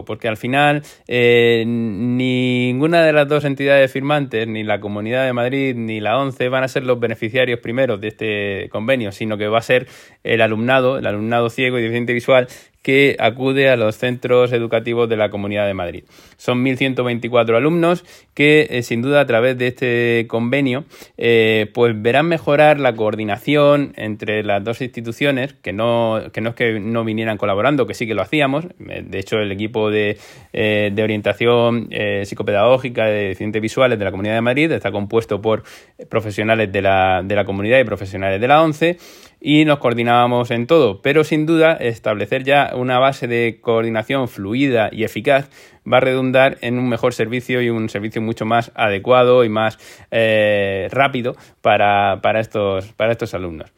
porque al final ninguna de las dos entidades firmantes, ni la Comunidad de Madrid ni la ONCE, van a ser los beneficiarios primeros de este convenio, sino que va a ser el alumnado ciego y deficiente visual que acude a los centros educativos de la Comunidad de Madrid. Son 1.124 alumnos que, sin duda, a través de este convenio, pues verán mejorar la coordinación entre las dos instituciones, que no es que no vinieran colaborando, que sí que lo hacíamos. De hecho, el equipo de orientación psicopedagógica de deficientes visuales de la Comunidad de Madrid está compuesto por profesionales de la comunidad y profesionales de la ONCE, y nos coordinábamos en todo, pero sin duda establecer ya una base de coordinación fluida y eficaz va a redundar en un mejor servicio y un servicio mucho más adecuado y más rápido para estos alumnos.